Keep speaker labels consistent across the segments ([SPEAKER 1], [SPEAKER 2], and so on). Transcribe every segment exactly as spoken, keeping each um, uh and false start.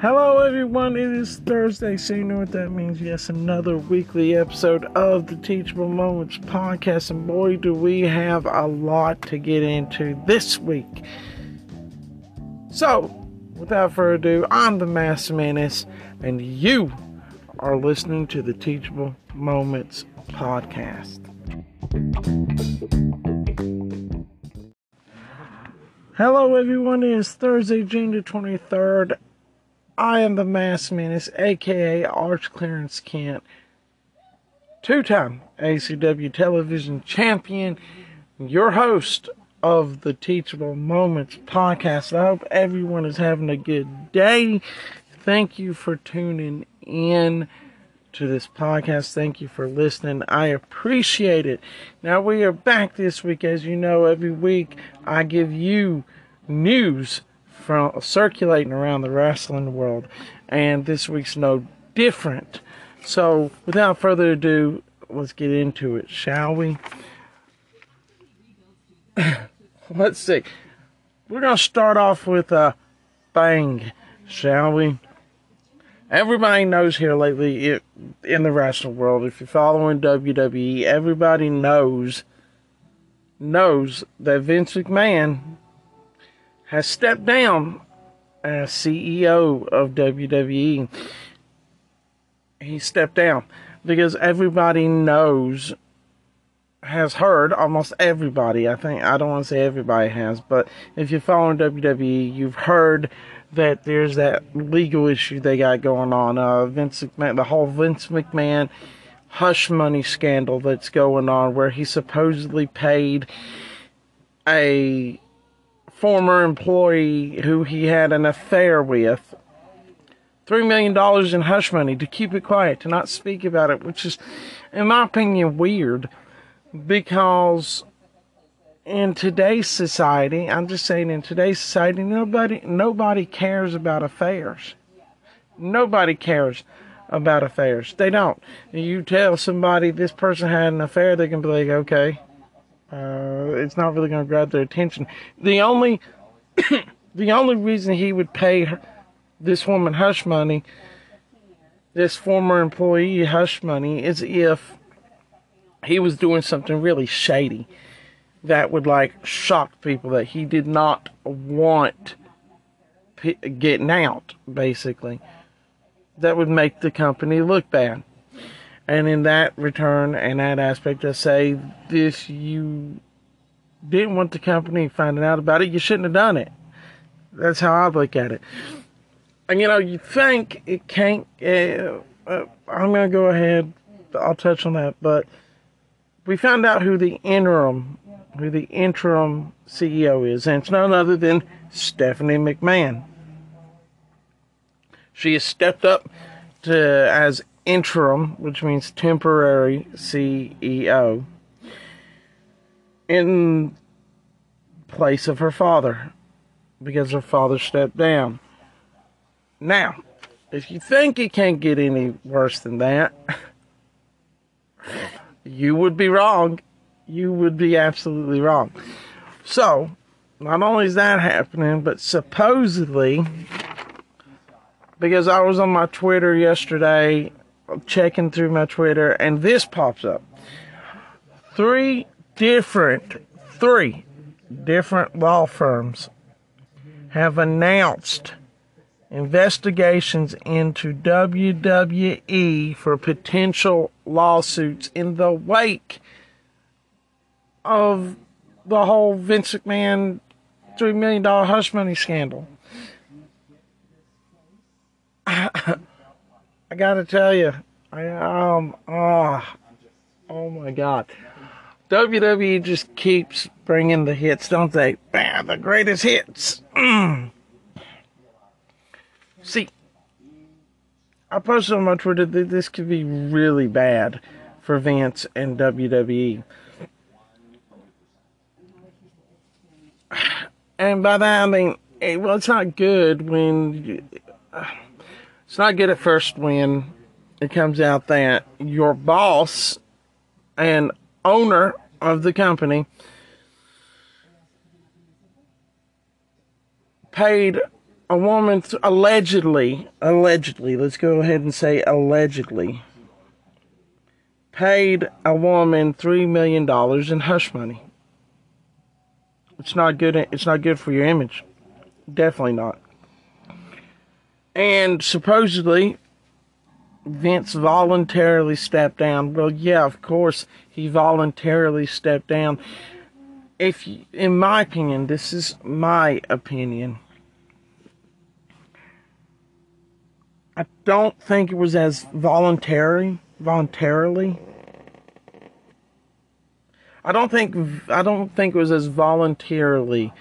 [SPEAKER 1] Hello everyone, it is Thursday, so you know what that means. Yes, another weekly episode of the Teachable Moments podcast, and boy do we have a lot to get into this week. So, without further ado, I'm the Master Menace, and you are listening to the Teachable Moments podcast. Hello everyone, it is Thursday, June the twenty-third. I am the Mass Menace, aka Arch Clarence Kent, two-time A C W television champion, your host of the Teachable Moments podcast. I hope everyone is having a good day. Thank you for tuning in to this podcast. Thank you for listening. I appreciate it. Now we are back this week. As you know, every week I give you news from circulating around the wrestling world, and this week's no different. So without further ado, let's get into it, shall we? Let's see. We're gonna start off with a bang, shall we? Everybody knows here lately it, in the wrestling world, if you're following W W E, everybody knows knows that Vince McMahon has stepped down as C E O of W W E. He stepped down because everybody knows, has heard, almost everybody, I think, I don't want to say everybody has, but if you're following W W E, you've heard that there's that legal issue they got going on. Uh, Vince McMahon, the whole Vince McMahon hush money scandal that's going on, where he supposedly paid a former employee who he had an affair with three million dollars in hush money to keep it quiet, to not speak about it, which is, in my opinion, weird, because in today's society, I'm just saying in today's society, nobody nobody cares about affairs. Nobody cares about affairs. They don't. You tell somebody this person had an affair, they can be like, okay. Uh, it's not really going to grab their attention. The only, the only reason he would pay her, this woman hush money, this former employee hush money, is if he was doing something really shady that would like shock people that he did not want p- getting out, basically. That would make the company look bad. And in that return and that aspect, I say, this, you didn't want the company finding out about it, you shouldn't have done it. That's how I look at it. And you know, you think it can't, uh, uh, I'm going to go ahead, I'll touch on that, but we found out who the interim, who the interim C E O is, and it's none other than Stephanie McMahon. She has stepped up to as interim, which means temporary C E O, in place of her father, because her father stepped down. Now, if you think it can't get any worse than that, you would be wrong. You would be absolutely wrong. So, not only is that happening, but supposedly, because I was on my Twitter yesterday, checking through my Twitter, and this pops up. Three different, three different law firms have announced investigations into W W E for potential lawsuits in the wake of the whole Vince McMahon three million dollars hush money scandal. I gotta tell you, I um ah oh, oh my God, W W E just keeps bringing the hits, don't they? Bam, the greatest hits. Mm. See, I posted on my Twitter that this could be really bad for Vince and W W E, and by that I mean, well, it's not good when. Uh, It's not good at first when it comes out that your boss and owner of the company paid a woman th- allegedly, allegedly, let's go ahead and say allegedly, paid a woman three million dollars in hush money. It's not good. It's not good for your image. Definitely not. And supposedly, Vince voluntarily stepped down. Well, yeah, of course, he voluntarily stepped down. If, you, in my opinion, this is my opinion, I don't think it was as voluntary, voluntarily. I don't think I don't think it was as voluntarily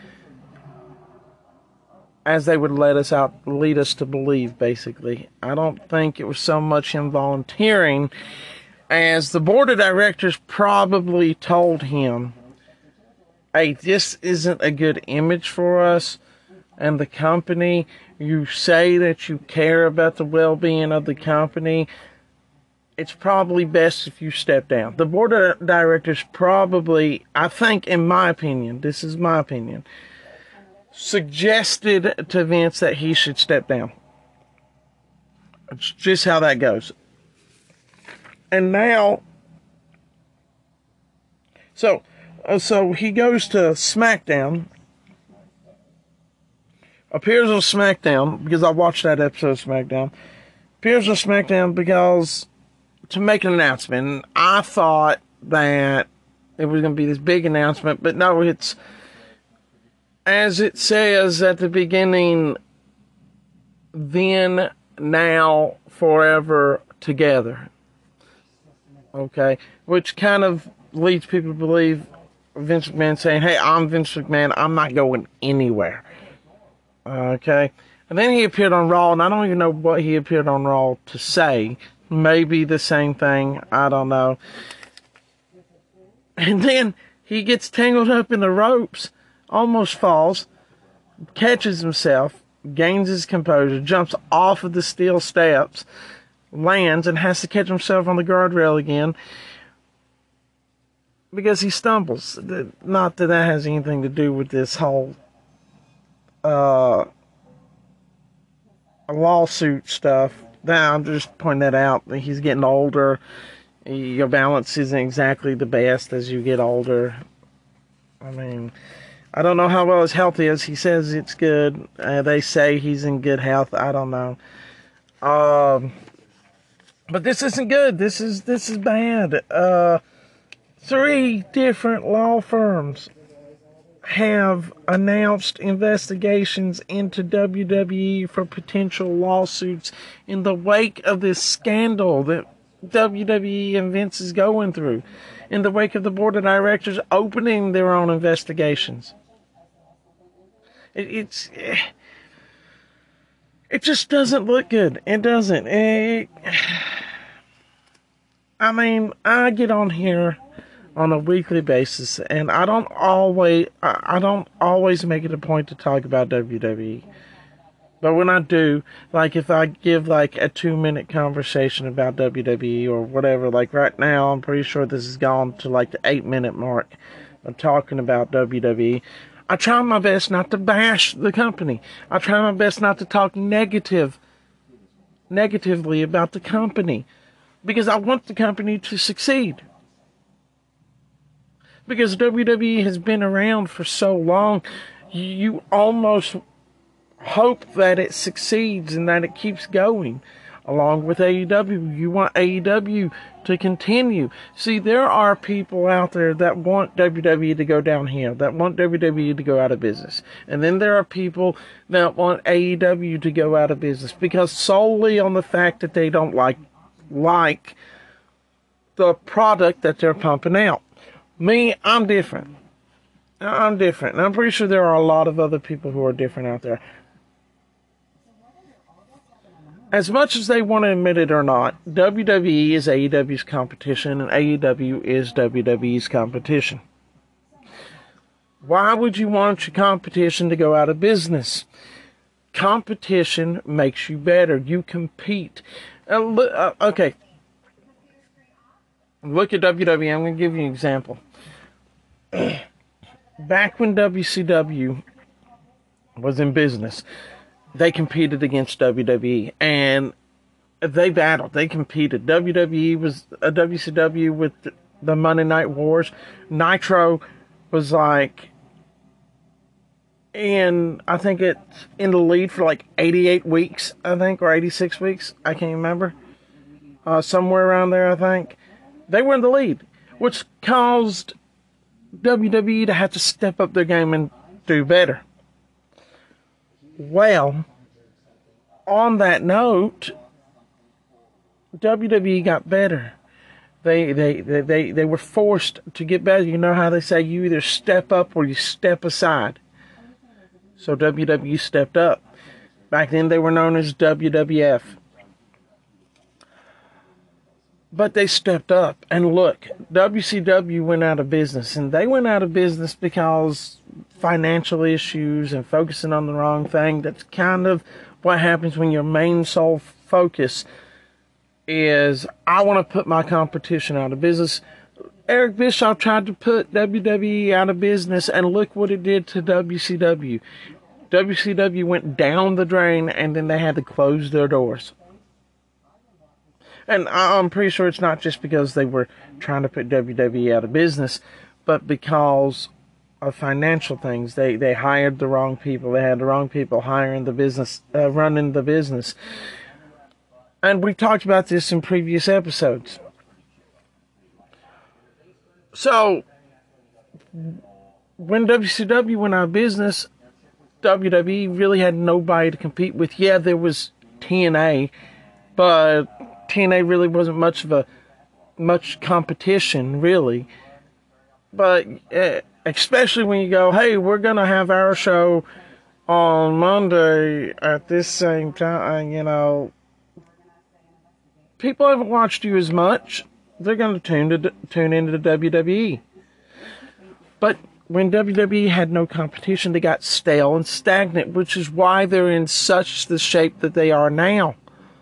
[SPEAKER 1] as they would let us out, lead us to believe, basically. I don't think it was so much him volunteering as the board of directors probably told him, hey, this isn't a good image for us and the company. You say that you care about the well-being of the company. It's probably best if you step down. The board of directors probably, I think, in my opinion, this is my opinion, suggested to Vince that he should step down. It's just how that goes. And now, so, uh, so he goes to SmackDown, appears on SmackDown, because I watched that episode of SmackDown, appears on SmackDown because, to make an announcement. And I thought that it was going to be this big announcement, but no, it's, as it says at the beginning, then, now, forever, together. Okay? Which kind of leads people to believe Vince McMahon saying, hey, I'm Vince McMahon, I'm not going anywhere. Okay? And then he appeared on Raw, and I don't even know what he appeared on Raw to say. Maybe the same thing, I don't know. And then he gets tangled up in the ropes, almost falls, catches himself, gains his composure, jumps off of the steel steps, lands, and has to catch himself on the guardrail again because he stumbles. Not that that has anything to do with this whole uh, lawsuit stuff. Now, I'm just pointing that out. He's getting older. Your balance isn't exactly the best as you get older. I mean, I don't know how well his health is. He says it's good. Uh, they say he's in good health. I don't know. Um, but this isn't good. This is this is bad. Uh, three different law firms have announced investigations into W W E for potential lawsuits in the wake of this scandal that W W E and Vince is going through, in the wake of the board of directors opening their own investigations. It, it's it just doesn't look good. It doesn't. It, I mean, I get on here on a weekly basis, and I don't always I don't always make it a point to talk about W W E. But when I do, like if I give like a two minute conversation about W W E or whatever, like right now, I'm pretty sure this has gone to like the eight minute mark of talking about W W E. I try my best not to bash the company. I try my best not to talk negative, negatively about the company, because I want the company to succeed. Because W W E has been around for so long, you almost hope that it succeeds and that it keeps going. Along with A E W, you want A E W to continue. See, there are people out there that want W W E to go downhill, that want W W E to go out of business. And then there are people that want A E W to go out of business because solely on the fact that they don't like like the product that they're pumping out. Me, I'm different. I'm different. And I'm pretty sure there are a lot of other people who are different out there. As much as they want to admit it or not, W W E is A E W's competition, and A E W is W W E's competition. Why would you want your competition to go out of business? Competition makes you better. You compete. Uh, look, uh, okay. Look at W W E. I'm going to give you an example. Back when W C W was in business, they competed against W W E, and they battled. They competed. W W E was a W C W with the Monday Night Wars. Nitro was like, and I think it's in the lead for like eighty-eight weeks, I think, or eighty-six weeks. I can't remember. Uh, somewhere around there, I think. They were in the lead, which caused W W E to have to step up their game and do better. Well, on that note, W W E got better. They, they, they, they, they were forced to get better. You know how they say you either step up or you step aside. So W W E stepped up. Back then they were known as W W F. But they stepped up. And look, W C W went out of business. And they went out of business because financial issues and focusing on the wrong thing. That's kind of what happens when your main sole focus is, I want to put my competition out of business. Eric Bischoff tried to put W W E out of business, and look what it did to W C W. W C W went down the drain, and then they had to close their doors. And I'm pretty sure it's not just because they were trying to put W W E out of business, but because of financial things. They they hired the wrong people. They had the wrong people hiring the business, uh, running the business. And we talked about this in previous episodes. So, when W C W went out of business, W W E really had nobody to compete with. Yeah, there was T N A, but T N A really wasn't much of a much competition, really. But uh, especially when you go, hey, we're gonna have our show on Monday at this same time, you know, people haven't watched you as much. They're going to tune to tune into the W W E. But when W W E had no competition, they got stale and stagnant, which is why they're in such the shape that they are now.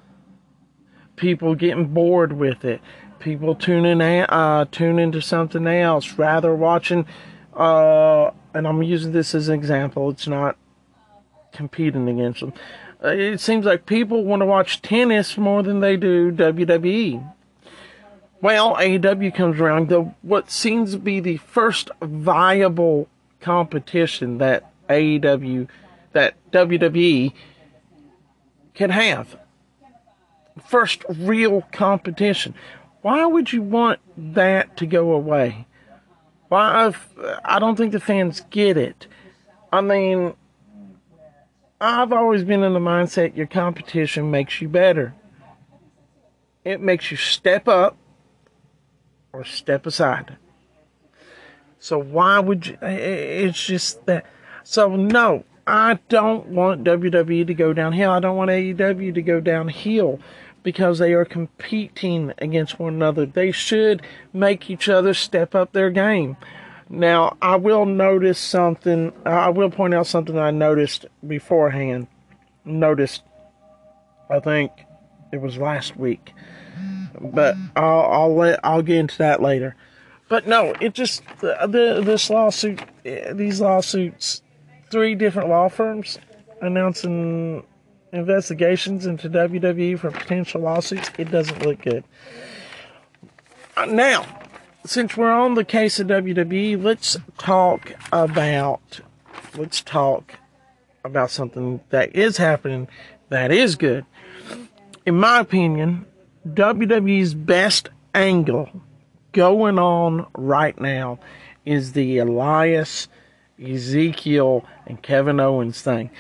[SPEAKER 1] People getting bored with it. People tuning uh, tune into something else, rather watching. Uh, and I'm using this as an example. It's not competing against them. Uh, it seems like people want to watch tennis more than they do W W E. Well, A E W comes around, the what seems to be the first viable competition that A E W, that W W E can have. First real competition. Why would you want that to go away? Why? I've, I don't think the fans get it. I mean, I've always been in the mindset your competition makes you better. It makes you step up or step aside. So why would you? It's just that. So no, I don't want W W E to go downhill. I don't want A E W to go downhill because they are competing against one another. They should make each other step up their game. Now, I will notice something. I will point out something I noticed beforehand. Noticed, I think it was last week. But I'll I'll let I'll get into that later. But no, it just the, the this lawsuit, these lawsuits, three different law firms announcing investigations into W W E for potential lawsuits. It doesn't look good. Uh, now, since we're on the case of W W E, let's talk about let's talk about something that is happening that is good. In my opinion, W W E's best angle going on right now is the Elias, Ezekiel, and Kevin Owens thing.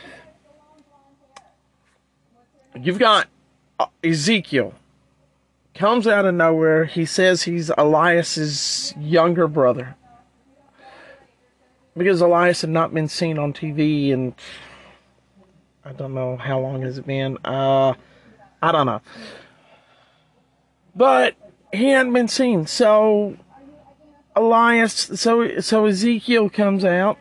[SPEAKER 1] You've got Ezekiel. Comes out of nowhere. He says he's Elias's younger brother. Because Elias had not been seen on T V and I don't know how long has it been. Uh, I don't know. But he hadn't been seen. So Elias, so so Ezekiel comes out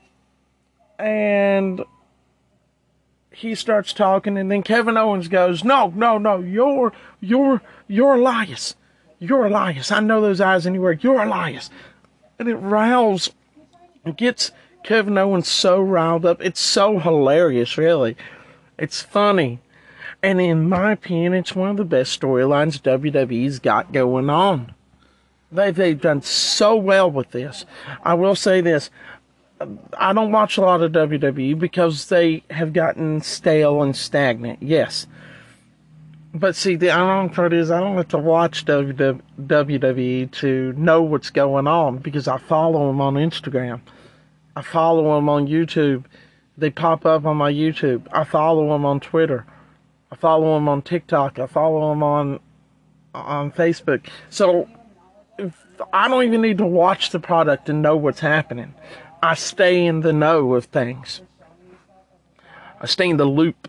[SPEAKER 1] and he starts talking, and then Kevin Owens goes, "No, no, no, you're you're you're Elias. You're Elias. I know those eyes anywhere. You're Elias." And it riles, it gets Kevin Owens so riled up. It's so hilarious, really. It's funny. And in my opinion, it's one of the best storylines W W E's got going on. They, they've done so well with this. I will say this. I don't watch a lot of W W E because they have gotten stale and stagnant. Yes. But see, the ironic part is I don't have to watch W W E to know what's going on because I follow them on Instagram. I follow them on YouTube. They pop up on my YouTube. I follow them on Twitter. I follow them on TikTok. I follow them on on Facebook. So I don't even need to watch the product and know what's happening. I stay in the know of things. I stay in the loop.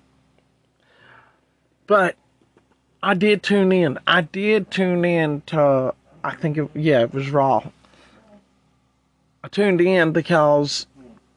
[SPEAKER 1] But I did tune in. I did tune in to, I think, it, yeah, it was Raw. I tuned in because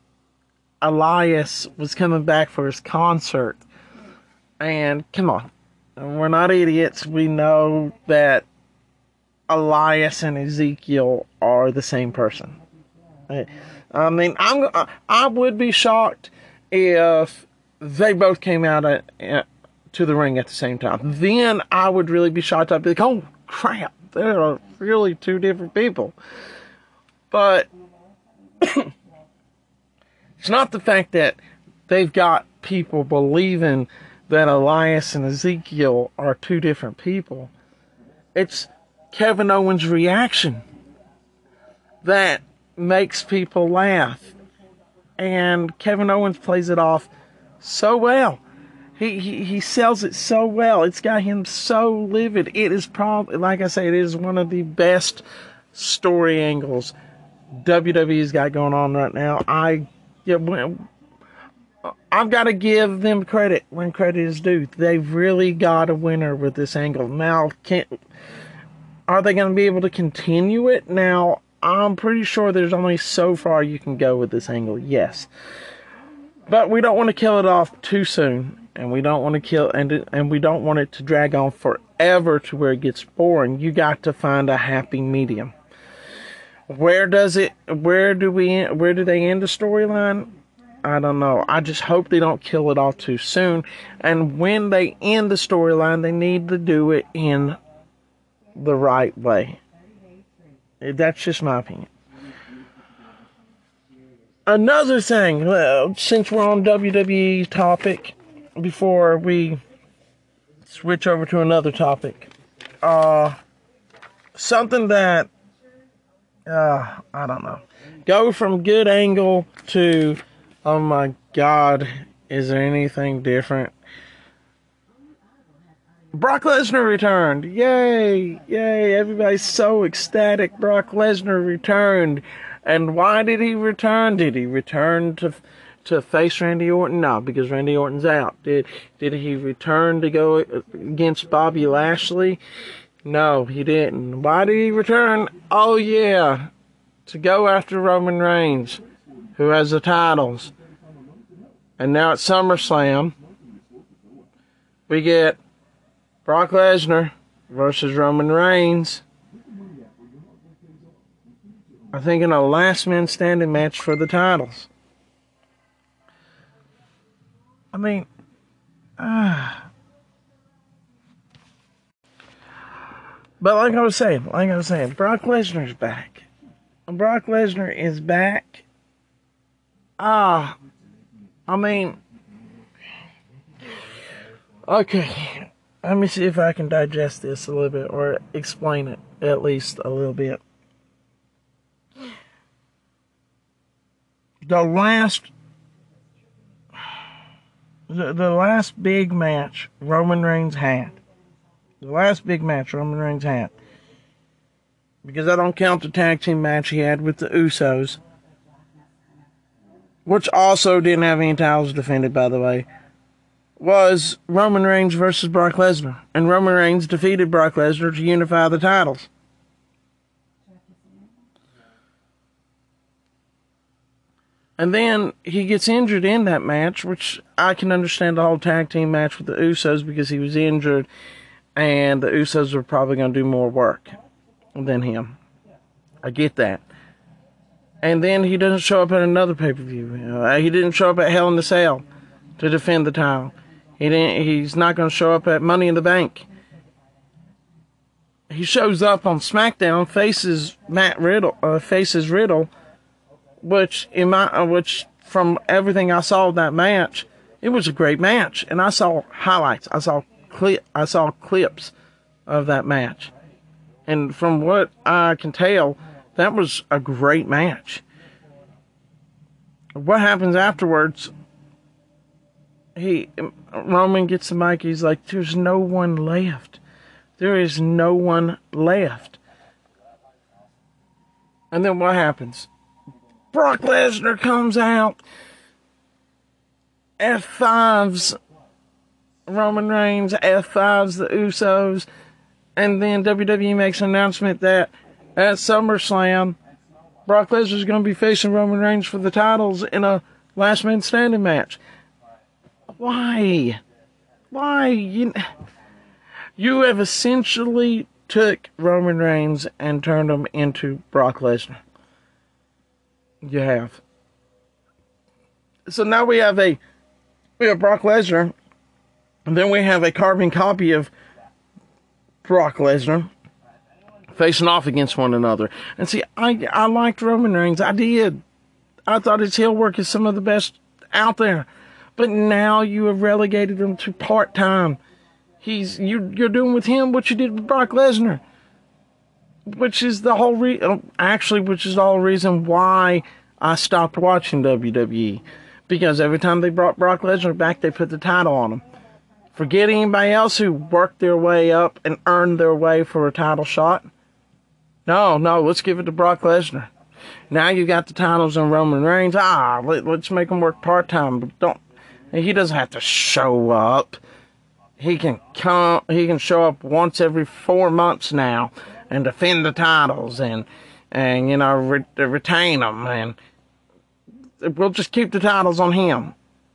[SPEAKER 1] Elias was coming back for his concert. And come on, we're not idiots. We know that Elias and Ezekiel are the same person. I mean, I'm I would be shocked if they both came out at, at, to the ring at the same time. Then I would really be shocked. I'd be like, oh crap, they're really two different people. But it's not the fact that they've got people believing that Elias and Ezekiel are two different people. It's Kevin Owens' reaction that makes people laugh. And Kevin Owens plays it off so well. He, he, he sells it so well. It's got him so livid. It is probably, like I say, it is one of the best story angles W W E's got going on right now. I, yeah, well, I've got to give them credit when credit is due. They've really got a winner with this angle. Now, can, are they going to be able to continue it? Now, I'm pretty sure there's only so far you can go with this angle, yes. But we don't want to kill it off too soon. And we don't want to kill, and, and we don't want it to drag on forever to where it gets boring. You got to find a happy medium. Where does it, where do we, where do they end the storyline? I don't know. I just hope they don't kill it off too soon. And when they end the storyline, they need to do it in the right way. That's just my opinion. Another thing, well, since we're on W W E topic, before we switch over to another topic, uh, something that, uh, I don't know, go from good angle to, oh my God, is there anything different? Brock Lesnar returned. Yay, yay, everybody's so ecstatic. Brock Lesnar returned. And why did he return? Did he return to to face Randy Orton? No, because Randy Orton's out. Did did he return to go against Bobby Lashley? No, he didn't. Why did he return? Oh yeah, to go after Roman Reigns, who has the titles. And now at SummerSlam, we get Brock Lesnar versus Roman Reigns. I think in a last man standing match for the titles. I mean, ah. But like I was saying, like I was saying, Brock Lesnar's back. Brock Lesnar is back. Ah, I mean, okay. Let me see if I can digest this a little bit, or explain it at least a little bit. The last, the, the last big match Roman Reigns had, the last big match Roman Reigns had, because I don't count the tag team match he had with the Usos, which also didn't have any titles defended, by the way, was Roman Reigns versus Brock Lesnar. And Roman Reigns defeated Brock Lesnar to unify the titles. And then he gets injured in that match, which I can understand the whole tag team match with the Usos because he was injured and the Usos were probably going to do more work than him. I get that. And then he doesn't show up at another pay-per-view. Uh, he didn't show up at Hell in a Cell to defend the title. He didn't. He's not going to show up at Money in the Bank. He shows up on SmackDown, faces Matt Riddle, uh, faces Riddle, which in my, uh, which from everything I saw of that match, it was a great match, and I saw highlights. I saw clip. I saw clips of that match, and from what I can tell, that was a great match. What happens afterwards? He Roman gets the mic. He's like, "There's no one left. There is no one left." And then what happens? Brock Lesnar comes out, F fives Roman Reigns, F fives the Usos, and then W W E makes an announcement that at SummerSlam, Brock Lesnar is going to be facing Roman Reigns for the titles in a last man standing match. Why? Why? You, you have essentially took Roman Reigns and turned him into Brock Lesnar. You have. So now we have a we have Brock Lesnar, and then we have a carbon copy of Brock Lesnar facing off against one another. And see, I I liked Roman Reigns. I did. I thought his heel work is some of the best out there. But now you have relegated him to part-time. He's you you're doing with him what you did with Brock Lesnar, which is the whole re- actually which is the whole reason why I stopped watching W W E, because every time they brought Brock Lesnar back, they put the title on him. Forget anybody else who worked their way up and earned their way for a title shot. No, no, let's give it to Brock Lesnar. Now you got the titles on Roman Reigns. Ah, let, let's make him work part-time. But don't. He doesn't have to show up. He can come. He can show up once every four months now and defend the titles and and you know re- retain them, and we'll just keep the titles on him.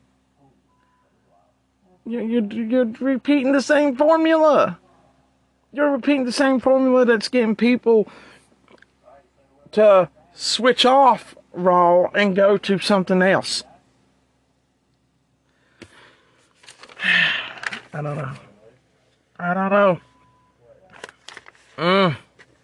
[SPEAKER 1] You're, you're you're repeating the same formula. You're repeating the same formula that's getting people to switch off Raw and go to something else. I don't know. I don't know. Mm.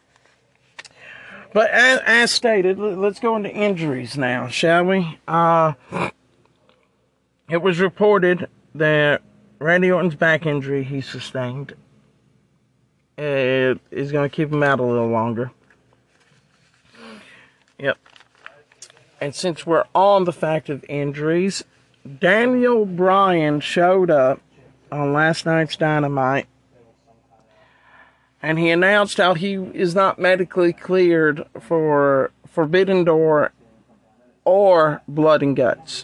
[SPEAKER 1] But as, as stated, let's go into injuries now, shall we? Uh, it was reported that Randy Orton's back injury he sustained it is going to keep him out a little longer. Yep. And since we're on the fact of injuries, Daniel Bryan showed up on last night's Dynamite, and he announced how he is not medically cleared for Forbidden Door or Blood and Guts.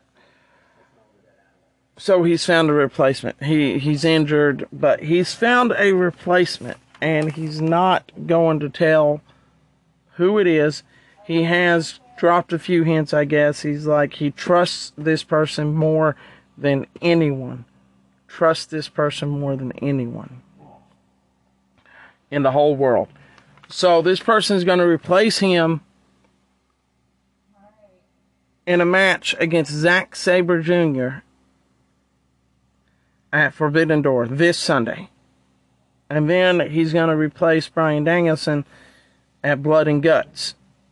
[SPEAKER 1] So he's found a replacement. He he's injured, but he's found a replacement, and he's not going to tell who it is. He has dropped a few hints, I guess. He's like, he trusts this person more than anyone. Trusts this person more than anyone in the whole world. So this person is going to replace him in a match against Zack Sabre Junior at Forbidden Door this Sunday. And then he's going to replace Bryan Danielson at Blood and Guts.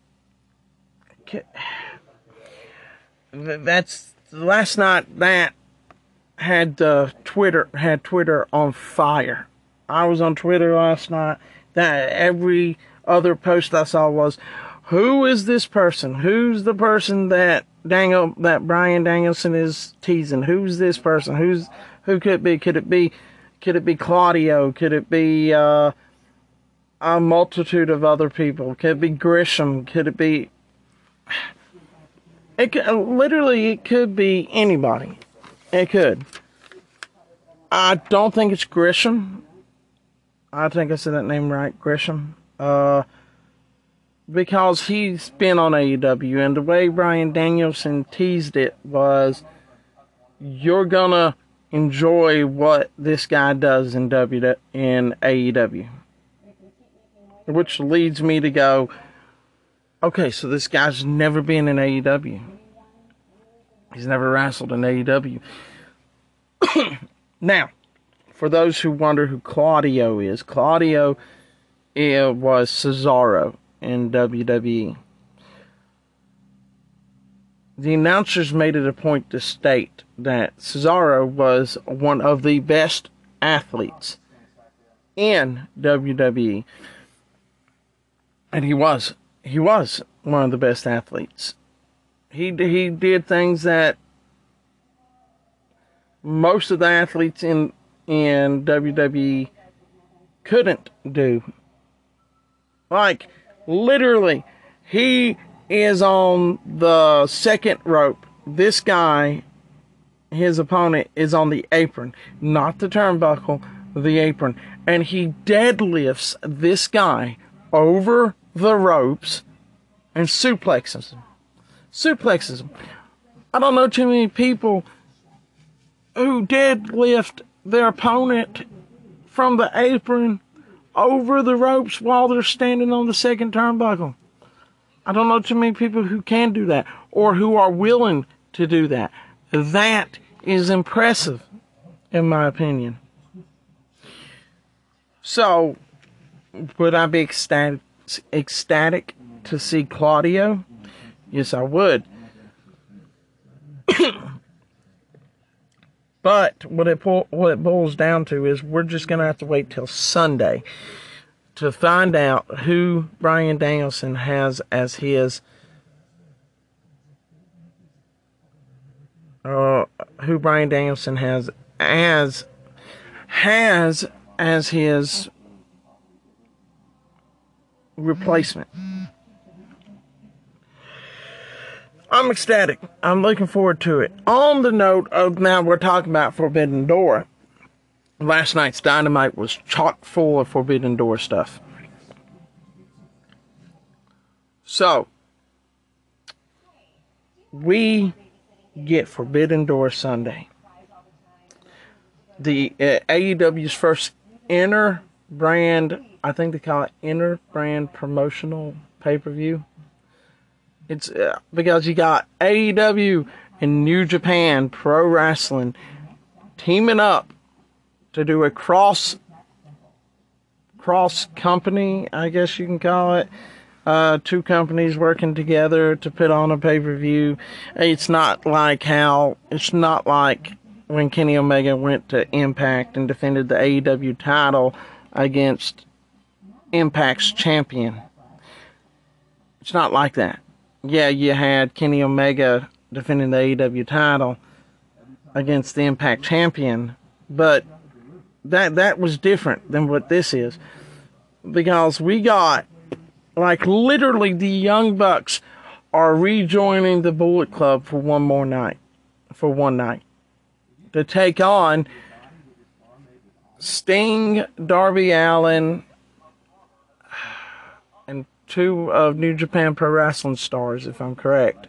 [SPEAKER 1] That's last night. That had uh, Twitter had Twitter on fire. I was on Twitter last night. That every other post I saw was, "Who is this person? Who's the person that Daniel that Bryan Danielson is teasing? Who's this person? Who's who could it be? Could it be? Could it be Claudio? Could it be uh, a multitude of other people? Could it be Gresham? Could it be?" It could, literally, it could be anybody. It could. I don't think it's Gresham. I think I said that name right, Gresham. Uh, because he's been on A E W, and the way Bryan Danielson teased it was, you're gonna enjoy what this guy does in W in A E W, which leads me to go, okay, so this guy's never been in A E W. He's never wrestled in A E W. Now, for those who wonder who Claudio is, Claudio it was Cesaro in W W E. The announcers made it a point to state that Cesaro was one of the best athletes in W W E. And he was. He was one of the best athletes. He, he did things that most of the athletes in, in W W E couldn't do. Like, literally, he is on the second rope. This guy, his opponent, is on the apron, not the turnbuckle, the apron. And he deadlifts this guy over the ropes and suplexes him. Suplexes him. I don't know too many people who deadlift their opponent from the apron over the ropes while they're standing on the second turnbuckle. I don't know too many people who can do that or who are willing to do that. That is impressive, in my opinion. So, would I be ecstatic, ecstatic to see Claudio? Yes, I would. But what it what it boils down to is we're just going to have to wait till Sunday to find out who Bryan Danielson has as his uh, who Bryan Danielson has as has as his replacement. I'm ecstatic. I'm looking forward to it. On the note of now we're talking about Forbidden Door. Last night's Dynamite was chock full of Forbidden Door stuff. So, we get Forbidden Door Sunday. The uh, A E W's first inner brand, I think they call it inner brand promotional pay-per-view. It's uh, because you got A E W and New Japan Pro Wrestling teaming up to do a cross cross company, I guess you can call it. Uh, two companies working together to put on a pay-per-view. It's not like how it's not like when Kenny Omega went to Impact and defended the A E W title against Impact's champion. It's not like that. Yeah, you had Kenny Omega defending the A E W title against the Impact champion, but that that was different than what this is. Because we got, like, literally the Young Bucks are rejoining the Bullet Club for one more night. For one night. To take on Sting, Darby Allin, and two of New Japan Pro Wrestling stars, if I'm correct.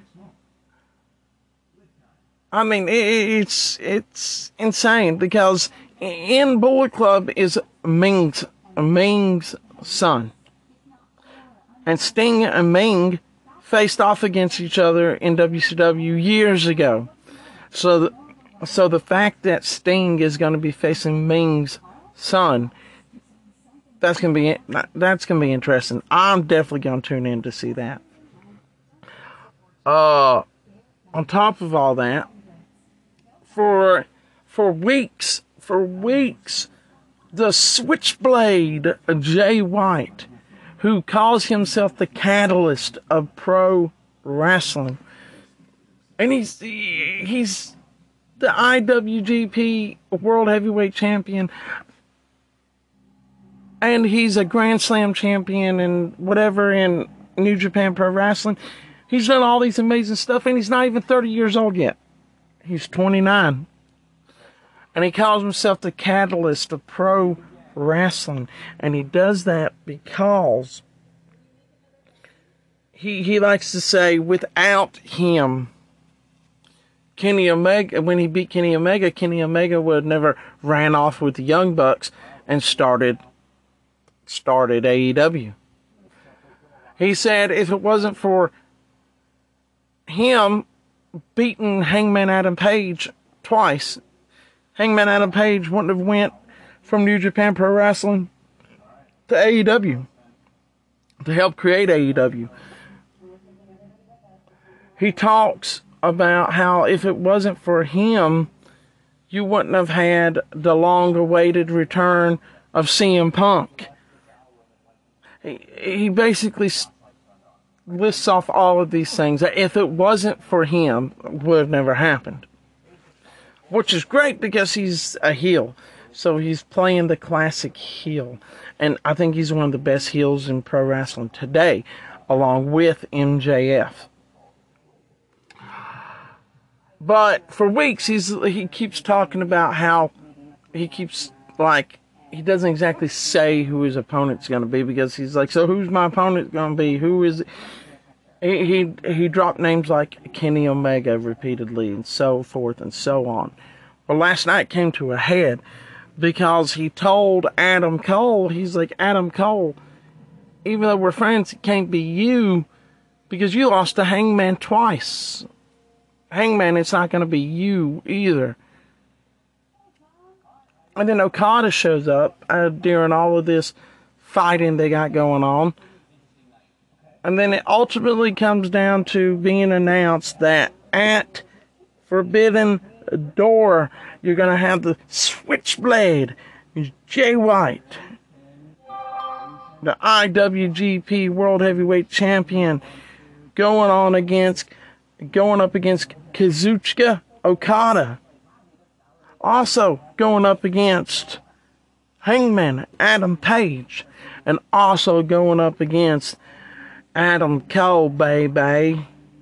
[SPEAKER 1] I mean, it's it's insane because in Bullet Club is Ming's Ming's son, and Sting and Ming faced off against each other in W C W years ago. So, the, so the fact that Sting is going to be facing Ming's son. That's gonna be that's gonna be interesting. I'm definitely gonna tune in to see that. Uh, on top of all that, for for weeks, for weeks, the Switchblade Jay White, who calls himself the catalyst of pro wrestling, and he's he's the I W G P World Heavyweight Champion. And he's a Grand Slam champion and whatever in New Japan Pro Wrestling. He's done all these amazing stuff, and he's not even thirty years old yet. He's twenty-nine. And he calls himself the catalyst of pro wrestling. And he does that because he, he likes to say, without him, Kenny Omega, when he beat Kenny Omega, Kenny Omega would have never ran off with the Young Bucks and started started A E W. He said if it wasn't for him beating Hangman Adam Page twice Hangman Adam Page wouldn't have went from New Japan Pro Wrestling to A E W to help create A E W. He talks about how if it wasn't for him, you wouldn't have had the long-awaited return of C M Punk. He, he basically lists off all of these things that if it wasn't for him, would have never happened. Which is great because he's a heel. So he's playing the classic heel. And I think he's one of the best heels in pro wrestling today, along with M J F. But for weeks, he's he keeps talking about how he keeps, like, he doesn't exactly say who his opponent's going to be, because he's like, so who's my opponent going to be? Who is it? He, he, he dropped names like Kenny Omega repeatedly and so forth and so on. Well, last night came to a head because he told Adam Cole, he's like, Adam Cole, even though we're friends, it can't be you because you lost to Hangman twice. Hangman, it's not going to be you either. And then Okada shows up uh, during all of this fighting they got going on. And then it ultimately comes down to being announced that at Forbidden Door, you're going to have the Switchblade, Jay White, the I W G P World Heavyweight Champion, going on against, going up against Kazuchika Okada. Also going up against Hangman Adam Page, and also going up against Adam Cole, baby.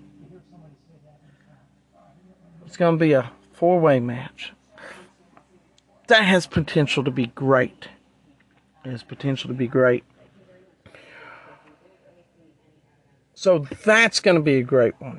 [SPEAKER 1] It's going to be a four-way match. That has potential to be great. It has potential to be great. So that's going to be a great one.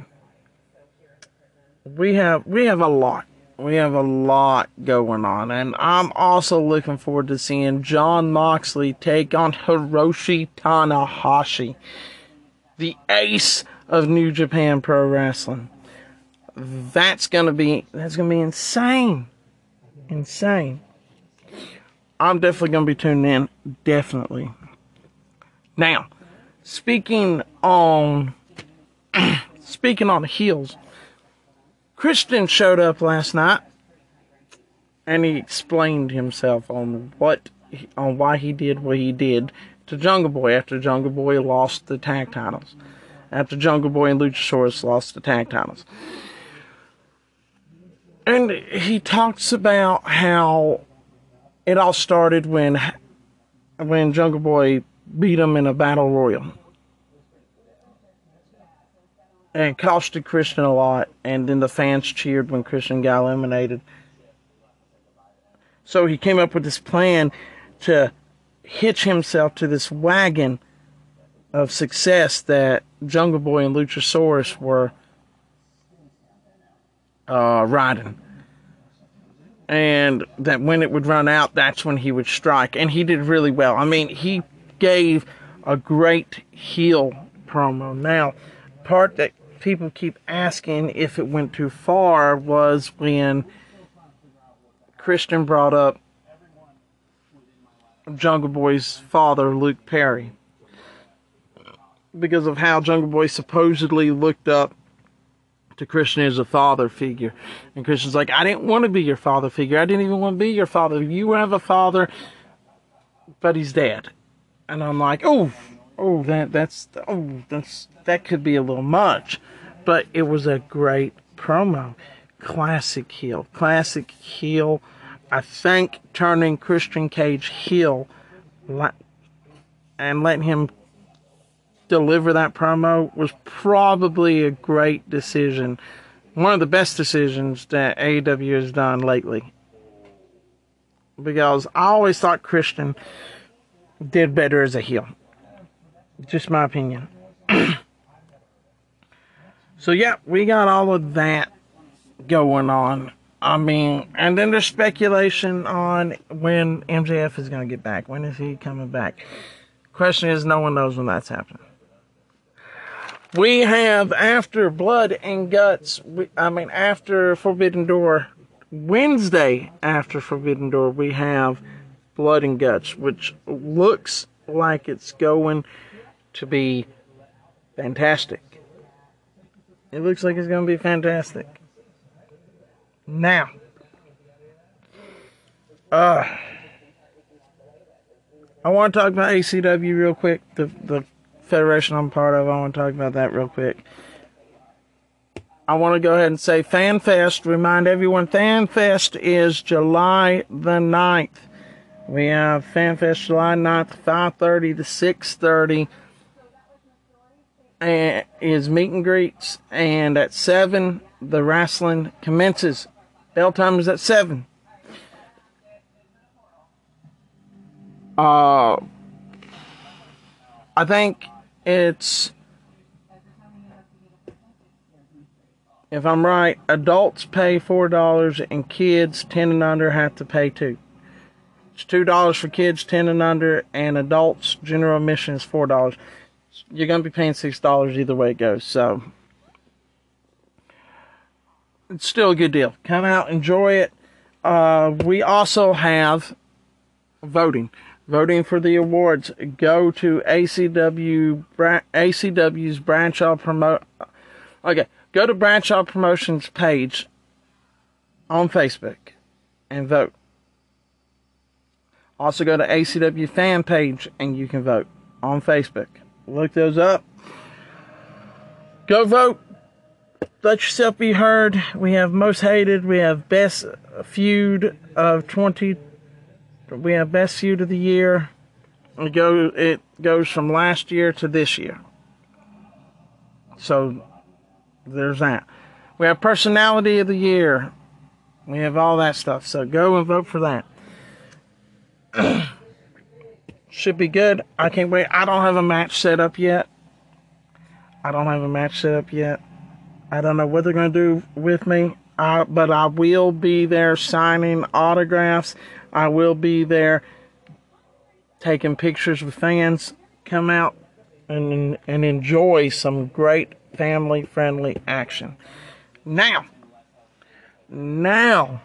[SPEAKER 1] We have we have a lot. We have a lot going on. And I'm also looking forward to seeing Jon Moxley take on Hiroshi Tanahashi, the ace of New Japan Pro Wrestling. That's gonna be that's gonna be insane. Insane. I'm definitely gonna be tuning in. Definitely. Now, speaking on speaking on the heels, Christian showed up last night and he explained himself on what on why he did what he did to Jungle Boy after Jungle Boy lost the tag titles. After Jungle Boy and Luchasaurus lost the tag titles. And he talks about how it all started when when Jungle Boy beat him in a battle royal. And it costed Christian a lot, and then the fans cheered when Christian got eliminated. So he came up with this plan to hitch himself to this wagon of success that Jungle Boy and Luchasaurus were uh, riding. And that when it would run out, that's when he would strike. And he did really well. I mean, he gave a great heel promo. Now, part that people keep asking if it went too far was when Christian brought up Jungle Boy's father, Luke Perry, because of how Jungle Boy supposedly looked up to Christian as a father figure. And Christian's like, I didn't want to be your father figure. I didn't even want to be your father. You have a father, but he's dead. And I'm like, oh, oh, that that's oh, that's that could be a little much. But it was a great promo. Classic heel. Classic heel. I think turning Christian Cage heel and letting him deliver that promo was probably a great decision. One of the best decisions that A E W has done lately. Because I always thought Christian did better as a heel. Just my opinion. So yeah, we got all of that going on. I mean, and then there's speculation on when M J F is going to get back. When is he coming back? Question is, no one knows when that's happening. We have, after Blood and Guts, we, I mean, after Forbidden Door, Wednesday after Forbidden Door, we have Blood and Guts, which looks like it's going to be fantastic. It looks like it's going to be fantastic. Now, uh, I want to talk about A C W real quick. The the federation I'm part of. I want to talk about that real quick. I want to go ahead and say FanFest. Remind everyone, FanFest is July the ninth. We have FanFest July ninth, five thirty to six thirty. And is meet and greets. And at seven, the wrestling commences. Bell time is at seven. Uh, I think it's, if I'm right, adults pay four dollars and kids ten and under have to pay two. It's two dollars for kids ten and under, and adults general admission is four dollars. You're going to be paying six dollars either way it goes, so it's still a good deal. Come out, enjoy it. Uh, we also have voting. Voting for the awards. Go to A C W, A C W's Bradshaw Promo. Okay, go to Bradshaw Promotions page on Facebook and vote. Also go to A C W fan page and you can vote on Facebook. Look those up. Go vote. Let yourself be heard. We have most hated. We have best feud of twenty. We have best feud of the year. It goes, it goes from last year to this year. So, there's that. We have personality of the year. We have all that stuff. So, go and vote for that. Should be good. I can't wait. I don't have a match set up yet. I don't have a match set up yet. I don't know what they're going to do with me. Uh, but I will be there signing autographs. I will be there taking pictures with fans. Come out and, and enjoy some great family-friendly action. Now, now,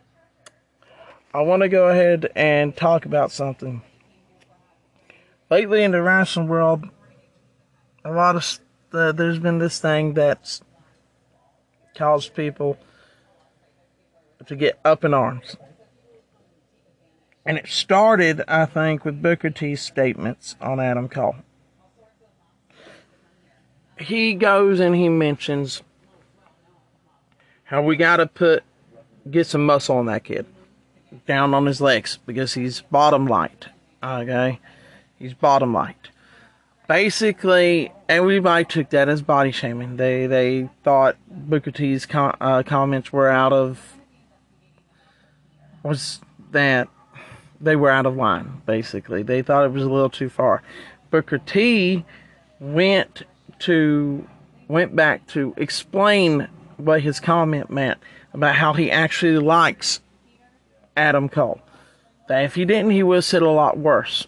[SPEAKER 1] I want to go ahead and talk about something. Lately in the wrestling world, a lot of uh, there's been this thing that's caused people to get up in arms. And it started, I think, with Booker T's statements on Adam Cole. He goes and he mentions how we got to put, get some muscle on that kid. Down on his legs, because he's bottom light. Okay? He's bottom light. Basically, everybody took that as body shaming. They they thought Booker T's com- uh, comments were out of, was that they were out of line, basically. They thought it was a little too far. Booker T went to, went back to explain what his comment meant about how he actually likes Adam Cole. That if he didn't, he would have said a lot worse.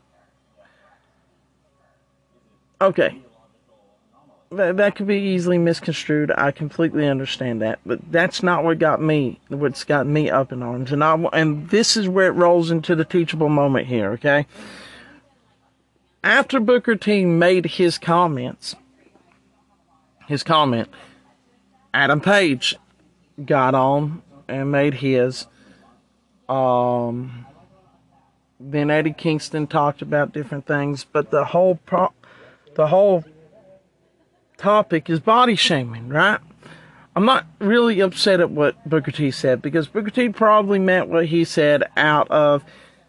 [SPEAKER 1] Okay. That, that could be easily misconstrued. I completely understand that. But that's not what got me, what's got me up in arms. And, I, and this is where it rolls into the teachable moment here, okay? After Booker T made his comments, his comment, Adam Page got on and made his. Um, then Eddie Kingston talked about different things, but the whole pro- the whole topic is body shaming, right? I'm not really upset at what Booker T said, because Booker T probably meant what he said out of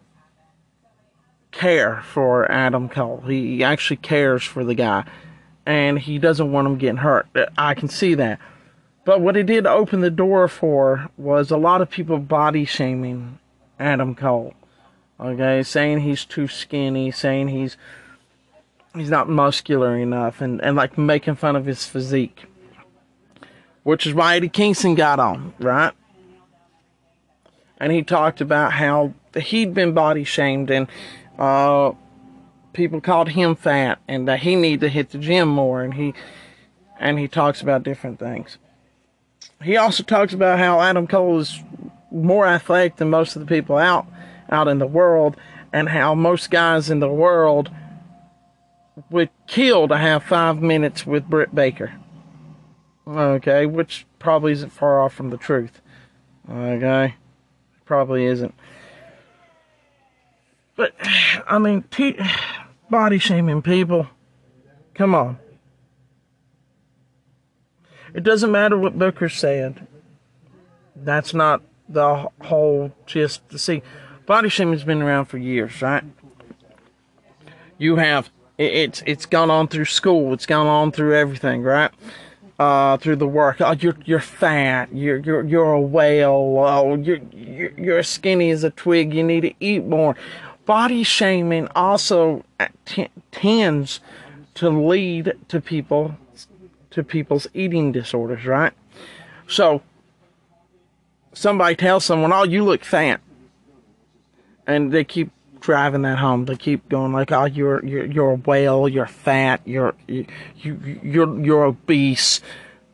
[SPEAKER 1] care for Adam Cole. He actually cares for the guy, and he doesn't want him getting hurt. I can see that. But what it did open the door for was a lot of people body shaming Adam Cole. Okay, saying he's too skinny, saying he's he's not muscular enough, and, and like making fun of his physique. Which is why Eddie Kingston got on, right? And he talked about how he'd been body shamed, and uh, people called him fat, and that he needed to hit the gym more, and he and he talks about different things. He also talks about how Adam Cole is more athletic than most of the people out out in the world, and how most guys in the world would kill to have five minutes with Britt Baker. Okay, which probably isn't far off from the truth. Okay, probably isn't. But I mean, t- body shaming people. Come on. It doesn't matter what Booker said. That's not the whole gist. See, body shaming's been around for years, right? You have it, it's it's gone on through school. It's gone on through everything, right? Uh, through the work. Oh, you're you're fat. You're you're you're a whale. Oh, you're you're, you're as skinny as a twig. You need to eat more. Body shaming also t- tends to lead to people to people's eating disorders, right? So somebody tells someone, "Oh, you look fat," and they keep driving that home. They keep going like, "Oh, you're you're you're a whale. You're fat. You're you, you you're you're obese."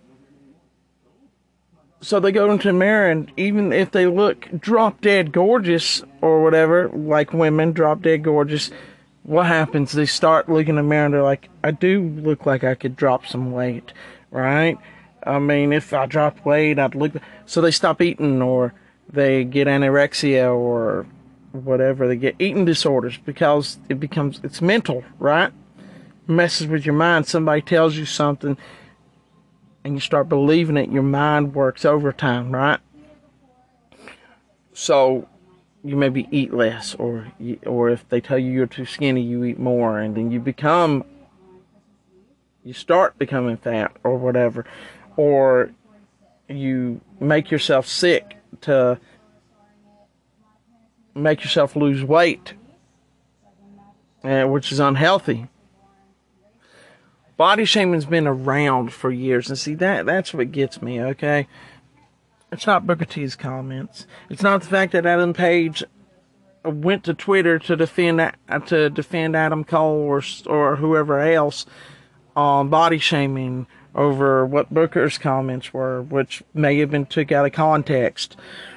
[SPEAKER 1] So they go into the mirror, and even if they look drop dead gorgeous or whatever, like women drop dead gorgeous, what happens? They start looking in the mirror and they're like, I do look like I could drop some weight, right? I mean, if I dropped weight, I'd look. So they stop eating, or they get anorexia, or whatever. They get eating disorders because it becomes, it's mental, right? It messes with your mind. Somebody tells you something and you start believing it. Your mind works overtime, right? So you maybe eat less, or or if they tell you you're too skinny, you eat more, and then you become, you start becoming fat or whatever, or you make yourself sick to make yourself lose weight, uh, which is unhealthy. Body shaming's been around for years, and see, that that's what gets me, okay? It's not Booker T's comments. It's not the fact that Adam Page went to Twitter to defend to defend Adam Cole or or whoever else on body shaming over what Booker's comments were, which may have been took out of context.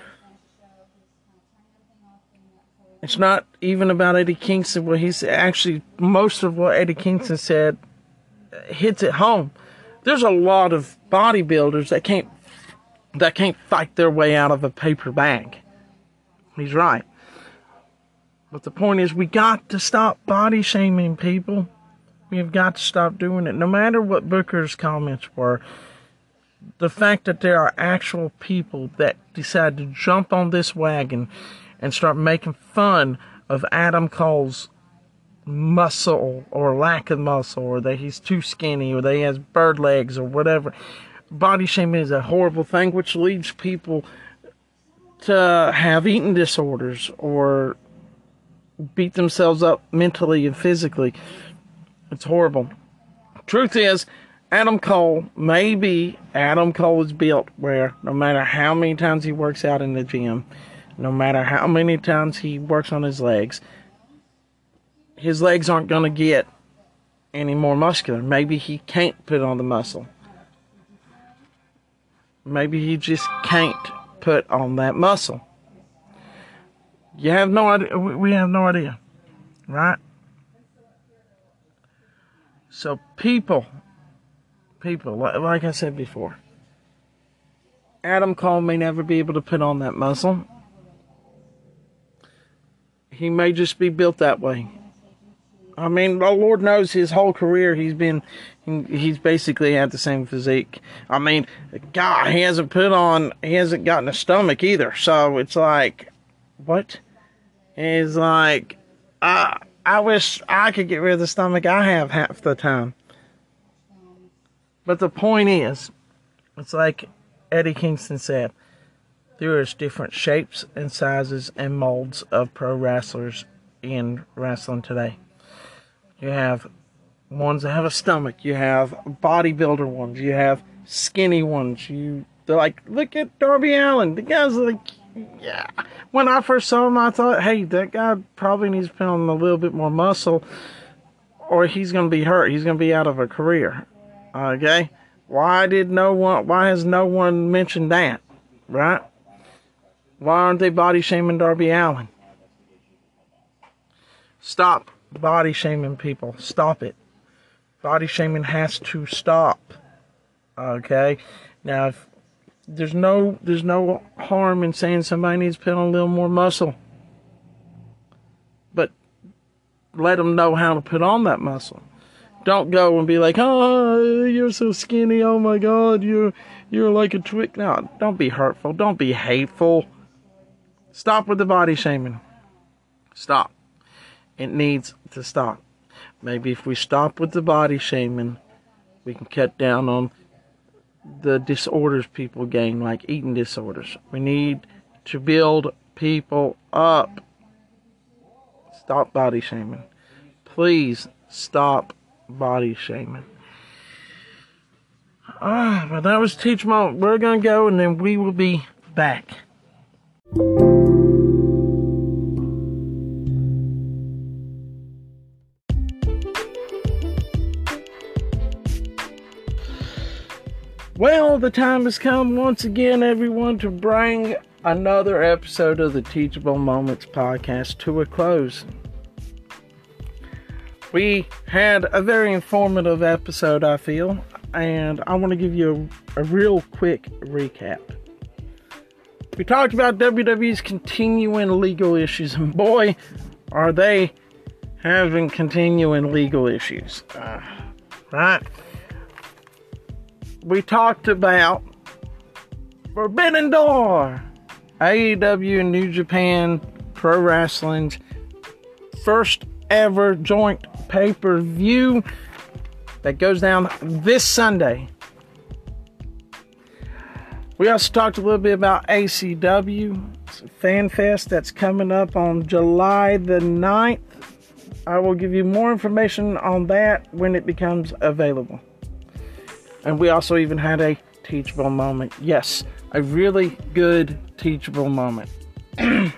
[SPEAKER 1] It's not even about Eddie Kingston. Well, he's actually, most of what Eddie Kingston said hits it home. There's a lot of bodybuilders that can't that can't fight their way out of a paper bag. He's right. But the point is, we got to stop body shaming people. We have got to stop doing it. No matter what Booker's comments were, the fact that there are actual people that decide to jump on this wagon and start making fun of Adam Cole's muscle or lack of muscle, or that he's too skinny, or that he has bird legs, or whatever. Body shaming is a horrible thing, which leads people to have eating disorders or beat themselves up mentally and physically. It's horrible. Truth is, Adam Cole, maybe Adam Cole is built where no matter how many times he works out in the gym, no matter how many times he works on his legs, his legs aren't going to get any more muscular. Maybe he can't put on the muscle. Maybe he just can't put on that muscle. You have no idea. We have no idea, right? So people, people, like I said before, Adam Cole may never be able to put on that muscle. He may just be built that way. I mean, oh, Lord knows his whole career he's been, he's basically had the same physique. I mean, God, he hasn't put on, he hasn't gotten a stomach either. So it's like, what? It's like, I, I wish I could get rid of the stomach I have half the time. But the point is, it's like Eddie Kingston said, there is different shapes and sizes and molds of pro wrestlers in wrestling today. You have ones that have a stomach. You have bodybuilder ones. You have skinny ones. You they're like, look at Darby Allin. The guy's like, yeah. When I first saw him, I thought, hey, that guy probably needs to put on a little bit more muscle, or he's going to be hurt. He's going to be out of a career. Okay? Why did no one? Why has no one mentioned that? Right? Why aren't they body shaming Darby Allin? Stop body shaming people. Stop it. Body shaming has to stop. Okay? Now, if there's no there's no harm in saying somebody needs to put on a little more muscle. But let them know how to put on that muscle. Don't go and be like, oh, you're so skinny. Oh my God, you're you're like a twig. No, don't be hurtful. Don't be hateful. Stop with the body shaming. Stop. It needs to stop. Maybe if we stop with the body shaming, we can cut down on the disorders people gain, like eating disorders. We need to build people up. Stop body shaming. Please stop body shaming. Ah, but that was Teach Moment. We're going to go and then we will be back. Well, the time has come once again, everyone, to bring another episode of the Teachable Moments podcast to a close. We had a very informative episode, I feel, and I want to give you a, a real quick recap. We talked about W W E's continuing legal issues, and boy, are they having continuing legal issues. Uh, right? We talked about Forbidden Door, A E W and New Japan Pro Wrestling's first ever joint pay-per-view that goes down this Sunday. We also talked a little bit about A C W, it's a fan fest that's coming up on July the ninth. I will give you more information on that when it becomes available. And we also even had a teachable moment. Yes, a really good teachable moment. I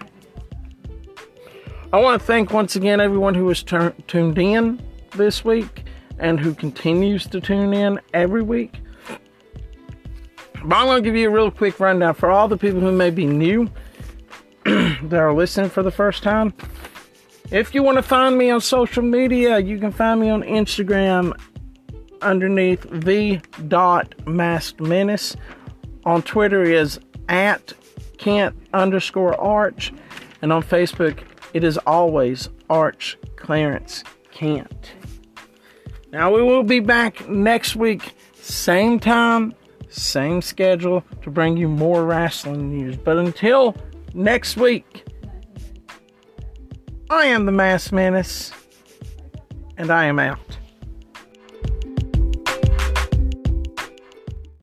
[SPEAKER 1] want to thank once again everyone who has tur- tuned in this week and who continues to tune in every week. But I'm going to give you a real quick rundown for all the people who may be new that are listening for the first time. If you want to find me on social media, you can find me on Instagram underneath the dot masked menace. On Twitter is at Kent underscore Arch, and on Facebook it is always Arch Clarence Kent. Now we will be back next week, same time, same schedule, to bring you more wrestling news. But until next week, I am the Masked Menace, and I am out.